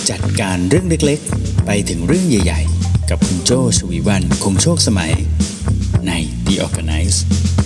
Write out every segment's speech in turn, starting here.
จัดการเรื่องเล็กๆไปถึงเรื่องใหญ่ๆกับคุณโจชวีวรรณคงโชคสมัยใน The Organize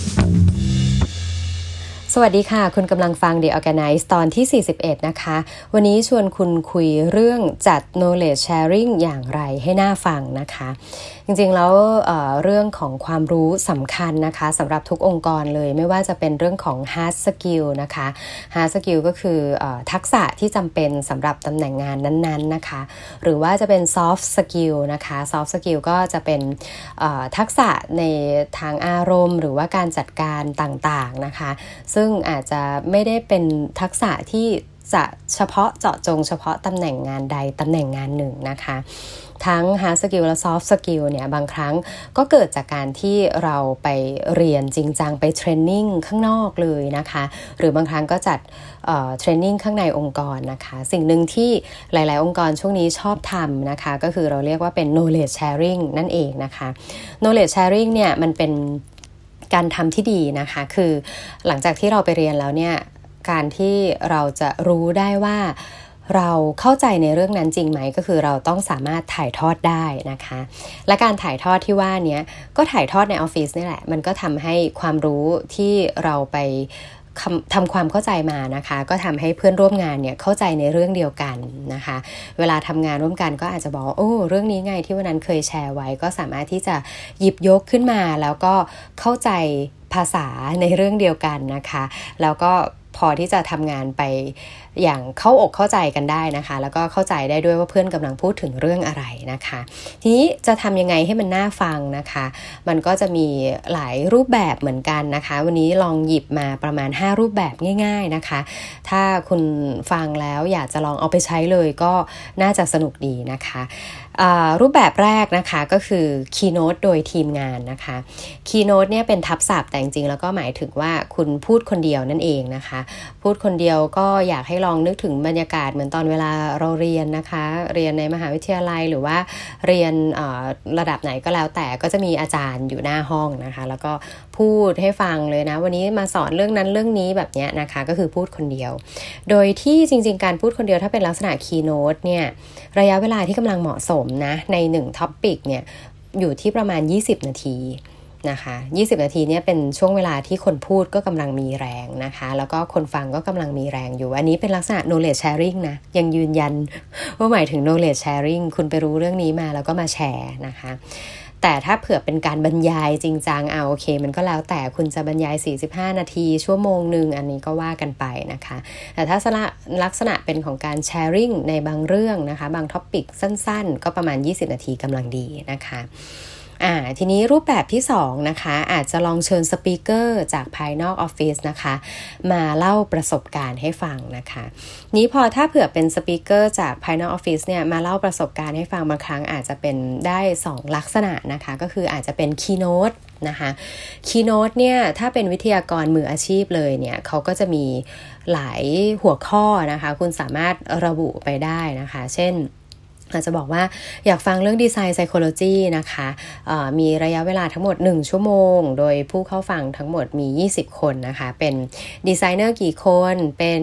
สวัสดีค่ะคุณกำลังฟัง The Organize ตอนที่41นะคะวันนี้ชวนคุณคุยเรื่องจัด knowledge sharing อย่างไรให้น่าฟังนะคะจริงๆแล้วเรื่องของความรู้สำคัญนะคะสำหรับทุกองค์กรเลยไม่ว่าจะเป็นเรื่องของ hard skill นะคะ hard skill ก็คือทักษะที่จำเป็นสำหรับตำแหน่งงานนั้นๆนะคะหรือว่าจะเป็น soft skill นะคะ soft skill ก็จะเป็นทักษะในทางอารมณ์หรือว่าการจัดการต่างๆนะคะซึ่งอาจจะไม่ได้เป็นทักษะที่จะเฉพาะเจาะจงเฉพาะตำแหน่งงานใดตำแหน่งงานหนึ่งนะคะทั้ง hard skill และ soft skill เนี่ยบางครั้งก็เกิดจากการที่เราไปเรียนจริงจังไปเทรนนิ่งข้างนอกเลยนะคะหรือบางครั้งก็จัดเทรนนิ่งข้างในองค์กรนะคะสิ่งหนึ่งที่หลายๆองค์กรช่วงนี้ชอบทำนะคะก็คือเราเรียกว่าเป็น knowledge sharing นั่นเองนะคะ knowledge sharing เนี่ยมันเป็นการทำที่ดีนะคะคือหลังจากที่เราไปเรียนแล้วเนี่ยการที่เราจะรู้ได้ว่าเราเข้าใจในเรื่องนั้นจริงไหมก็คือเราต้องสามารถถ่ายทอดได้นะคะและการถ่ายทอดที่ว่านี้ก็ถ่ายทอดในออฟฟิศนี่แหละมันก็ทำให้ความรู้ที่เราไปทำความเข้าใจมานะคะก็ทำให้เพื่อนร่วมงานเนี่ยเข้าใจในเรื่องเดียวกันนะคะเวลาทำงานร่วมกันก็อาจจะบอกโอ้เรื่องนี้ไงที่วันนั้นเคยแชร์ไว้ก็สามารถที่จะหยิบยกขึ้นมาแล้วก็เข้าใจภาษาในเรื่องเดียวกันนะคะแล้วก็พอที่จะทำงานไปอย่างเข้าอกเข้าใจกันได้นะคะแล้วก็เข้าใจได้ด้วยว่าเพื่อนกำลังพูดถึงเรื่องอะไรนะคะทีนี้จะทำยังไงให้มันน่าฟังนะคะมันก็จะมีหลายรูปแบบเหมือนกันนะคะวันนี้ลองหยิบมาประมาณ5รูปแบบง่ายๆนะคะถ้าคุณฟังแล้วอยากจะลองเอาไปใช้เลยก็น่าจะสนุกดีนะคะรูปแบบแรกนะคะก็คือ Keynote โดยทีมงานนะคะ Keynote เนี่ยเป็นทับศัพท์แต่จริงๆแล้วก็หมายถึงว่าคุณพูดคนเดียวนั่นเองนะคะพูดคนเดียวก็อยากให้ลองนึกถึงบรรยากาศเหมือนตอนเวลาเราเรียนนะคะเรียนในมหาวิทยาลัยหรือว่าเรียนระดับไหนก็แล้วแต่ก็จะมีอาจารย์อยู่หน้าห้องนะคะแล้วก็พูดให้ฟังเลยนะวันนี้มาสอนเรื่องนั้นเรื่องนี้แบบนี้นะคะก็คือพูดคนเดียวโดยที่จริงๆการพูดคนเดียวถ้าเป็นลักษณะ Keynote เนี่ยระยะเวลาที่กำลังเหมาะสมนะใน1 topic เนี่ยอยู่ที่ประมาณ20 นาทีนะคะ20 นาทีเนี่ยเป็นช่วงเวลาที่คนพูดก็กำลังมีแรงนะคะแล้วก็คนฟังก็กำลังมีแรงอยู่อันนี้เป็นลักษณะ knowledge sharing นะยังยืนยันว่าหมายถึง knowledge sharing คุณไปรู้เรื่องนี้มาแล้วก็มาแชร์นะคะแต่ถ้าเผื่อเป็นการบรรยายจริงจังโอเคมันก็แล้วแต่คุณจะบรรยาย45 นาทีชั่วโมงนึงอันนี้ก็ว่ากันไปนะคะแต่ถ้าลักษณะเป็นของการแชร์ริ่งในบางเรื่องนะคะบางท็อปิกสั้นๆก็ประมาณ20 นาทีกำลังดีนะคะทีนี้รูปแบบที่2นะคะอาจจะลองเชิญสปีกเกอร์จากภายนอกออฟฟิศนะคะมาเล่าประสบการณ์ให้ฟังนะคะนี้พอถ้าเผื่อเป็นสปีกเกอร์จากภายนอกออฟฟิศเนี่ยมาเล่าประสบการณ์ให้ฟังบางครั้งอาจจะเป็นได้2ลักษณะนะคะก็คืออาจจะเป็นคีย์โน้ตนะคะคีย์โน้ตเนี่ยถ้าเป็นวิทยากรมืออาชีพเลยเนี่ยเขาก็จะมีหลายหัวข้อนะคะคุณสามารถระบุไปได้นะคะเช่นอาจจะบอกว่าอยากฟังเรื่องดีไซน์ไซโคโลจีนะคะมีระยะเวลาทั้งหมด1 ชั่วโมงโดยผู้เข้าฟังทั้งหมดมี20 คนนะคะเป็นดีไซเนอร์กี่คนเป็น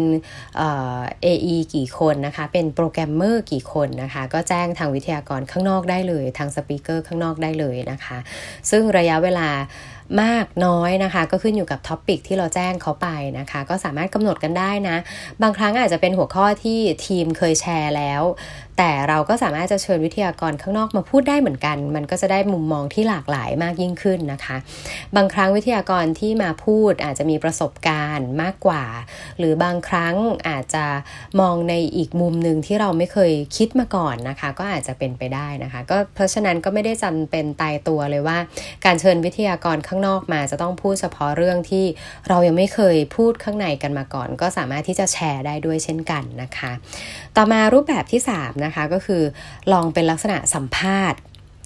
AE กี่คนนะคะเป็นโปรแกรมเมอร์กี่คนนะคะก็แจ้งทางวิทยากรข้างนอกได้เลยทางสปีกเกอร์ข้างนอกได้เลยนะคะซึ่งระยะเวลามากน้อยนะคะก็ขึ้นอยู่กับท็อปิกที่เราแจ้งเขาไปนะคะก็สามารถกำหนดกันได้นะบางครั้งอาจจะเป็นหัวข้อที่ทีมเคยแชร์แล้วแต่เราก็สามารถจะเชิญวิทยากรข้างนอกมาพูดได้เหมือนกันมันก็จะได้มุมมองที่หลากหลายมากยิ่งขึ้นนะคะบางครั้งวิทยากรที่มาพูดอาจจะมีประสบการณ์มากกว่าหรือบางครั้งอาจจะมองในอีกมุมนึงที่เราไม่เคยคิดมาก่อนนะคะก็อาจจะเป็นไปได้นะคะก็เพราะฉะนั้นก็ไม่ได้จำเป็นตายตัวเลยว่าการเชิญวิทยากรข้างนอกมาจะต้องพูดเฉพาะเรื่องที่เรายังไม่เคยพูดข้างในกันมาก่อนก็สามารถที่จะแชร์ได้ด้วยเช่นกันนะคะต่อมารูปแบบที่3นะคะก็คือลองเป็นลักษณะสัมภาษณ์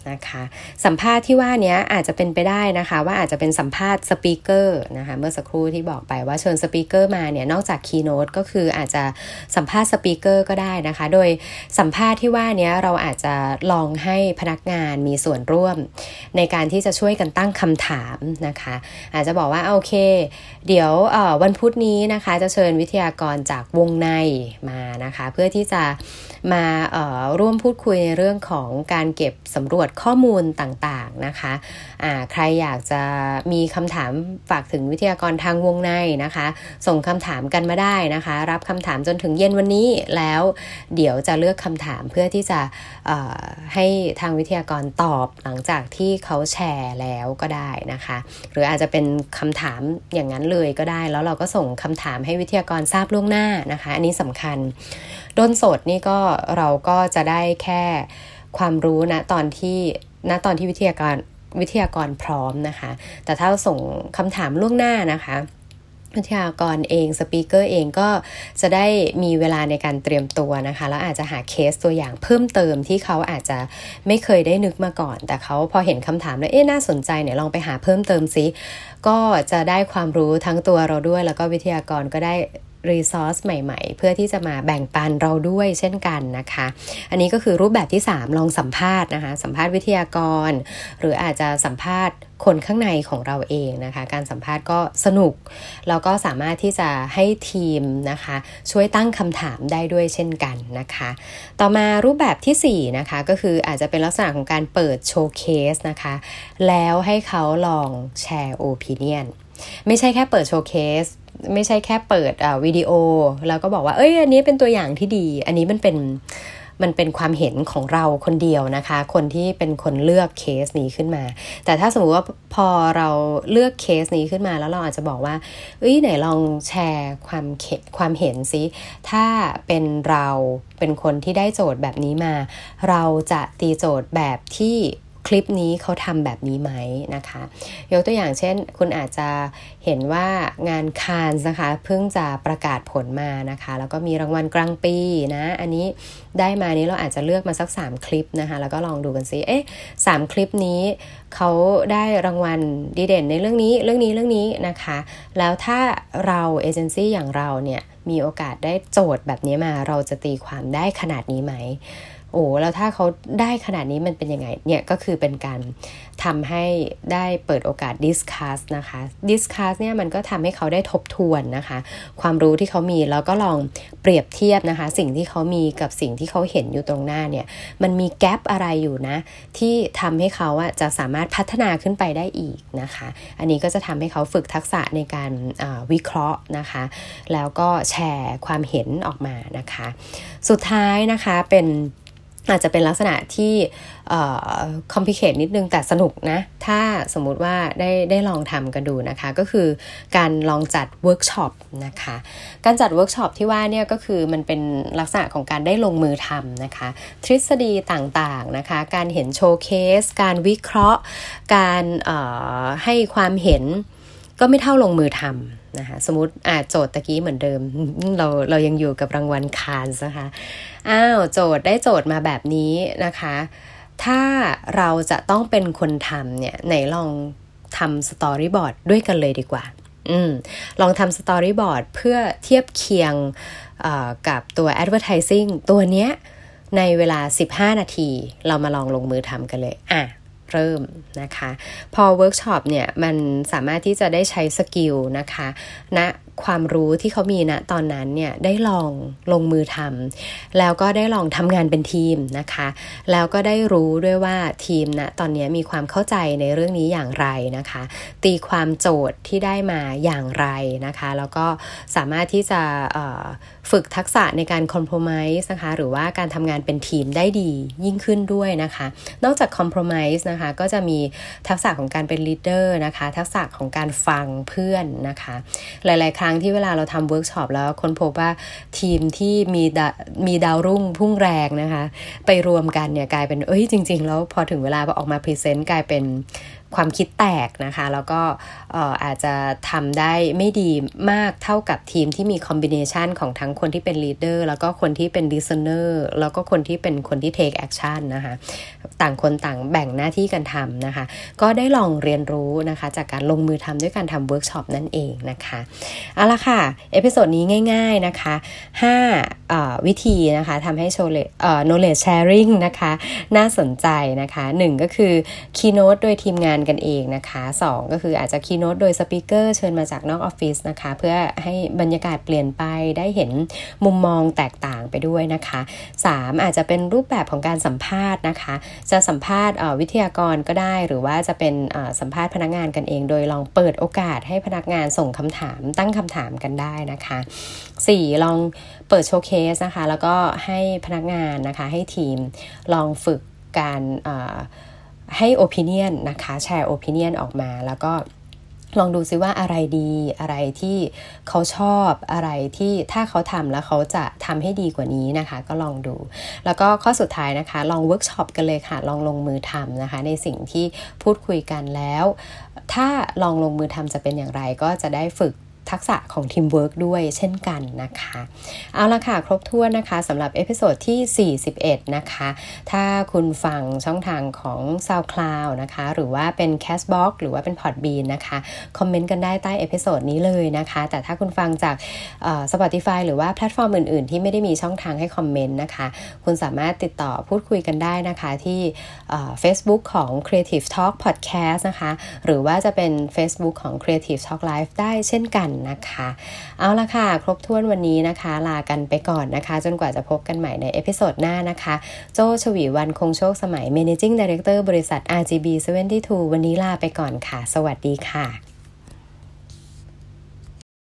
นะคะสัมภาษณ์ที่ว่านี้อาจจะเป็นไปได้นะคะว่าอาจจะเป็นสัมภาษณ์สปีกเกอร์นะคะเมื่อสักครู่ที่บอกไปว่าเชิญสปีกเกอร์มาเนี่ยนอกจากคีย์โน้ตก็คืออาจจะสัมภาษณ์สปีกเกอร์ก็ได้นะคะโดยสัมภาษณ์ที่ว่านี้เราอาจจะลองให้พนักงานมีส่วนร่วมในการที่จะช่วยกันตั้งคำถามนะคะอาจจะบอกว่าโอเคเดี๋ยววันพุธนี้นะคะจะเชิญวิทยากรจากวงในมานะคะเพื่อที่จะมาร่วมพูดคุยในเรื่องของการเก็บสำรวจข้อมูลต่างๆนะคะใครอยากจะมีคำถามฝากถึงวิทยากรทางวงในนะคะส่งคำถามกันมาได้นะคะรับคำถามจนถึงเย็นวันนี้แล้วเดี๋ยวจะเลือกคำถามเพื่อที่จะให้ทางวิทยากรตอบหลังจากที่เขาแชร์แล้วก็ได้นะคะหรืออาจจะเป็นคำถามอย่างนั้นเลยก็ได้แล้วเราก็ส่งคำถามให้วิทยากรทราบล่วงหน้านะคะอันนี้สำคัญด้นสดนี่ก็เราก็จะได้แค่ความรู้นะตอนที่วิทยากรพร้อมนะคะแต่ถ้าส่งคำถามล่วงหน้านะคะวิทยากรเองสปีกเกอร์เองก็จะได้มีเวลาในการเตรียมตัวนะคะแล้วอาจจะหาเคสตัวอย่างเพิ่มเติมที่เขาอาจจะไม่เคยได้นึกมาก่อนแต่เขาพอเห็นคำถามแล้วน่าสนใจเนี่ยลองไปหาเพิ่มเติมซิก็จะได้ความรู้ทั้งตัวเราด้วยแล้วก็วิทยากรก็ได้resource ใหม่ๆเพื่อที่จะมาแบ่งปันเราด้วยเช่นกันนะคะอันนี้ก็คือรูปแบบที่3ลองสัมภาษณ์นะคะสัมภาษณ์วิทยากรหรืออาจจะสัมภาษณ์คนข้างในของเราเองนะคะการสัมภาษณ์ก็สนุกแล้วก็สามารถที่จะให้ทีมนะคะช่วยตั้งคำถามได้ด้วยเช่นกันนะคะต่อมารูปแบบที่4นะคะก็คืออาจจะเป็นลักษณะของการเปิดโชว์เคสนะคะแล้วให้เขาลองแชร์โอปิเนียนไม่ใช่แค่เปิดโชว์เคสไม่ใช่แค่เปิดวิดีโอแล้วก็บอกว่าอันนี้เป็นตัวอย่างที่ดีอันนี้มันเป็นความเห็นของเราคนเดียวนะคะคนที่เป็นคนเลือกเคสนี้ขึ้นมาแต่ถ้าสมมุติว่าพอเราเลือกเคสนี้ขึ้นมาแล้วเราอาจจะบอกว่าไหนลองแชร์ความเห็นซิถ้าเป็นเราเป็นคนที่ได้โจทย์แบบนี้มาเราจะตีโจทย์แบบที่คลิปนี้เขาทำแบบนี้ไหมนะคะยกตัวอย่างเช่นคุณอาจจะเห็นว่างานคานส์นะคะเพิ่งจะประกาศผลมานะคะแล้วก็มีรางวัลกลางปีนะอันนี้ได้มานี้เราอาจจะเลือกมาสัก3คลิปนะคะแล้วก็ลองดูกันซิ3คลิปนี้เขาได้รางวัลดีเด่นในเรื่องนี้นะคะแล้วถ้าเราเอเจนซี่อย่างเราเนี่ยมีโอกาสได้โจทย์แบบนี้มาเราจะตีความได้ขนาดนี้ไหมแล้วถ้าเขาได้ขนาดนี้มันเป็นยังไงเนี่ยก็คือเป็นการทำให้ได้เปิดโอกาส discuss นะคะ discuss เนี่ยมันก็ทำให้เขาได้ทบทวนนะคะความรู้ที่เขามีแล้วก็ลองเปรียบเทียบนะคะสิ่งที่เขามีกับสิ่งที่เขาเห็นอยู่ตรงหน้าเนี่ยมันมีแกปอะไรอยู่นะที่ทำให้เขาจะสามารถพัฒนาขึ้นไปได้อีกนะคะอันนี้ก็จะทำให้เขาฝึกทักษะในการวิเคราะห์นะคะแล้วก็แชร์ความเห็นออกมานะคะสุดท้ายนะคะอาจจะเป็นลักษณะที่complicated นิดนึงแต่สนุกนะถ้าสมมุติว่าได้ลองทำกันดูนะคะก็คือการลองจัดเวิร์กช็อปนะคะการจัดเวิร์กช็อปที่ว่าเนี่ยก็คือมันเป็นลักษณะของการได้ลงมือทำนะคะทฤษฎีต่างๆนะคะการเห็นโชว์เคสการวิเคราะห์การให้ความเห็นก็ไม่เท่าลงมือทำนะคะสมมติโจทย์ตะกี้เหมือนเดิมเรายังอยู่กับรางวัลคานส์นะคะโจทย์ได้โจทย์มาแบบนี้นะคะถ้าเราจะต้องเป็นคนทำเนี่ยไหนลองทำสตอรี่บอร์ดด้วยกันเลยดีกว่าลองทำสตอรี่บอร์ดเพื่อเทียบเคียงกับตัว advertising ตัวเนี้ยในเวลา15นาทีเรามาลงมือทำกันเลยเริ่มนะคะพอเวิร์กช็อปเนี่ยมันสามารถที่จะได้ใช้สกิลนะคะณความรู้ที่เขามีณตอนนั้นเนี่ยได้ลงมือทำแล้วก็ได้ลองทำงานเป็นทีมนะคะแล้วก็ได้รู้ด้วยว่าทีมณตอนนี้มีความเข้าใจในเรื่องนี้อย่างไรนะคะตีความโจทย์ที่ได้มาอย่างไรนะคะแล้วก็สามารถที่จะฝึกทักษะในการคอมโพรไมซ์นะคะหรือว่าการทำงานเป็นทีมได้ดียิ่งขึ้นด้วยนะคะนอกจากคอมโพรไมซ์นะคะก็จะมีทักษะของการเป็นลีดเดอร์นะคะทักษะของการฟังเพื่อนนะคะหลายๆครั้งที่เวลาเราทำเวิร์กช็อปแล้วค้นพบว่าทีมที่มีดาวรุ่งพุ่งแรงนะคะไปรวมกันเนี่ยกลายเป็นจริงๆแล้วพอถึงเวลาออกมาพรีเซนต์กลายเป็นความคิดแตกนะคะแล้วก็อาจจะทำได้ไม่ดีมากเท่ากับทีมที่มีคอมบิเนชันของทั้งคนที่เป็นลีดเดอร์แล้วก็คนที่เป็นลิสเนอร์แล้วก็คนที่เป็นคนที่เทคแอคชั่นนะคะต่างคนต่างแบ่งหน้าที่กันทำนะคะก็ได้ลองเรียนรู้นะคะจากการลงมือทำด้วยการทำเวิร์กช็อปนั่นเองนะคะเอาละค่ะเอพิโซดนี้ง่ายๆนะคะ5วิธีนะคะทำให้knowledge sharing นะคะน่าสนใจนะคะ1ก็คือ keynote โดยทีมงานกันเองนะคะ2ก็คืออาจจะ keynote โดยสปีกเกอร์เชิญมาจากนอกออฟฟิศนะคะเพื่อให้บรรยากาศเปลี่ยนไปได้เห็นมุมมองแตกต่างไปด้วยนะคะ3อาจจะเป็นรูปแบบของการสัมภาษณ์นะคะจะสัมภาษณ์วิทยากรก็ได้หรือว่าจะเป็นสัมภาษณ์พนักงานกันเองโดยลองเปิดโอกาสให้พนักงานส่งคำถามตั้งคำถามกันได้นะคะ4ลองเปิดโชว์เคสนะคะแล้วก็ให้พนักงานนะคะให้ทีมลองฝึกการให้ opinion นะคะแชร์ opinion ออกมาแล้วก็ลองดูซิว่าอะไรดีอะไรที่เขาชอบอะไรที่ถ้าเขาทำแล้วเขาจะทำให้ดีกว่านี้นะคะก็ลองดูแล้วก็ข้อสุดท้ายนะคะลองเวิร์กช็อปกันเลยค่ะลองลงมือทำนะคะในสิ่งที่พูดคุยกันแล้วถ้าลองลงมือทำจะเป็นอย่างไรก็จะได้ฝึกทักษะของทีมเวิร์กด้วยเช่นกันนะคะเอาละค่ะครบถ้วนนะคะสำหรับเอพิโซดที่41นะคะถ้าคุณฟังช่องทางของ SoundCloud นะคะหรือว่าเป็น Castbox หรือว่าเป็น Podbean นะคะคอมเมนต์กันได้ใต้เอพิโซดนี้เลยนะคะแต่ถ้าคุณฟังจากSpotify หรือว่าแพลตฟอร์มอื่นๆที่ไม่ได้มีช่องทางให้คอมเมนต์นะคะคุณสามารถติดต่อพูดคุยกันได้นะคะที่Facebook ของ Creative Talk Podcast นะคะหรือว่าจะเป็น Facebook ของ Creative Talk Live ได้เช่นกันนะคะเอาละค่ะครบถ้วนวันนี้นะคะลากันไปก่อนนะคะจนกว่าจะพบกันใหม่ในเอพิโซดหน้านะคะโจ้ชวีวรรณคงโชคสมัย Managing Director บริษัท RGB 72วันนี้ลาไปก่อนค่ะสวัสดีค่ะ